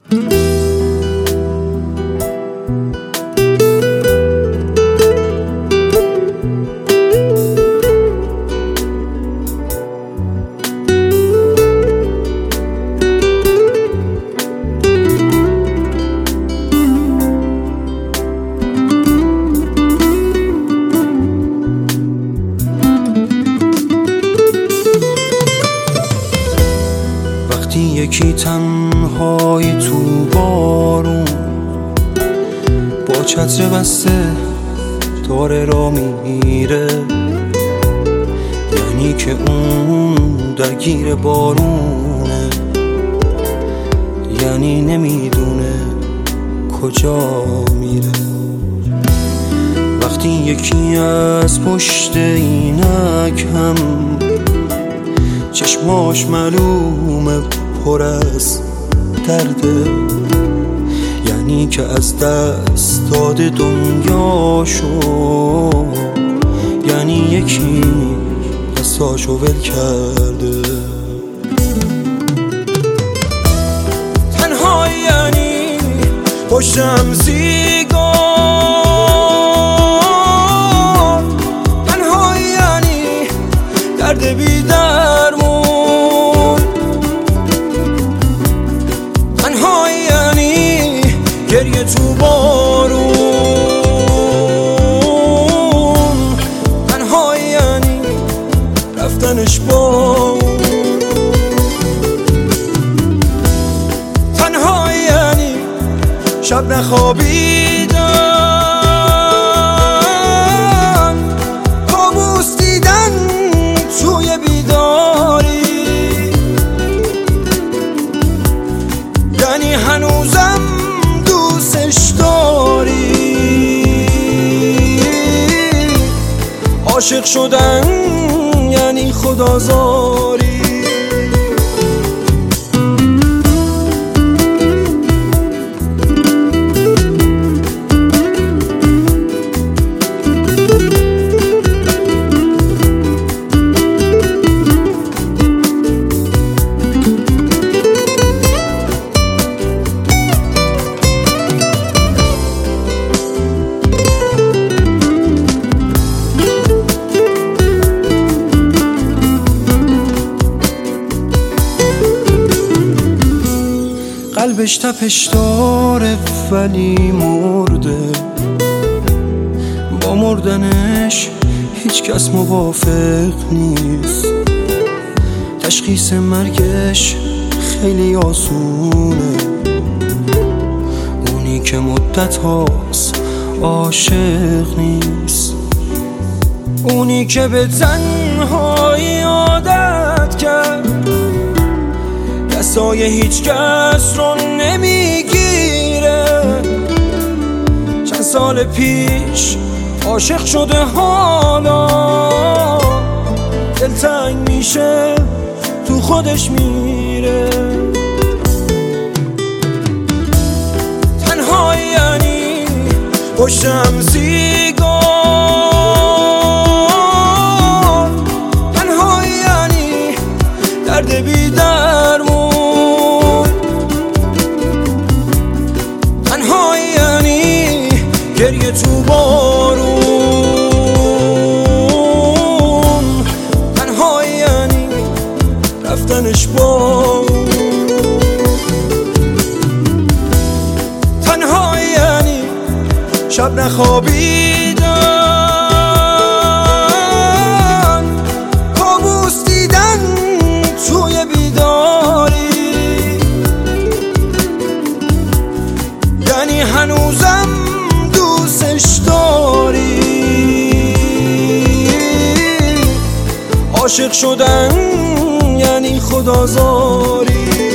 یکی تنهایی تو بارون با چتر بسته داره را میره، یعنی که اون درگیر بارونه، یعنی نمیدونه کجا میره. وقتی یکی از پشت اینک هم چشماش معلومه پر از درده، یعنی که از دست داده دنیاشو، یعنی یکی دستاشو ول کرده. تنها یعنی پشتم سیگار، تنها یعنی درد بی درمون، تنها یعنی گریه تو بارون، تنها یعنی رفتنش با اون، تنها یعنی شب نخوابیدن، کابوس دیدن توی بیداری، یعنی هنوزم دوستش داری. عاشق شدن یعنی خدازاری. قلبش تپش داره ولی مرده، با مردنش هیچ کس موافق نیست. تشخیص مرگش خیلی آسونه، اونی که مدت هاست عاشق نیست، اونی که به تنهایی عادت کرد، دستای هیچ کس رو نمیگیره. چند سال پیش عاشق شده، حالا دلتنگ میشه تو خودش میره. تنها یعنی پشتم سیگار، تنها یعنی درد بی درمون، تنها یعنی گریه تو بارون، تنها یعنی رفتنش با اون، تنها یعنی شب نخوابیدن، کابوس دیدن توی بیداری، یعنی هنوزم دوستش داری. عاشق شدن یعنی خدازاری.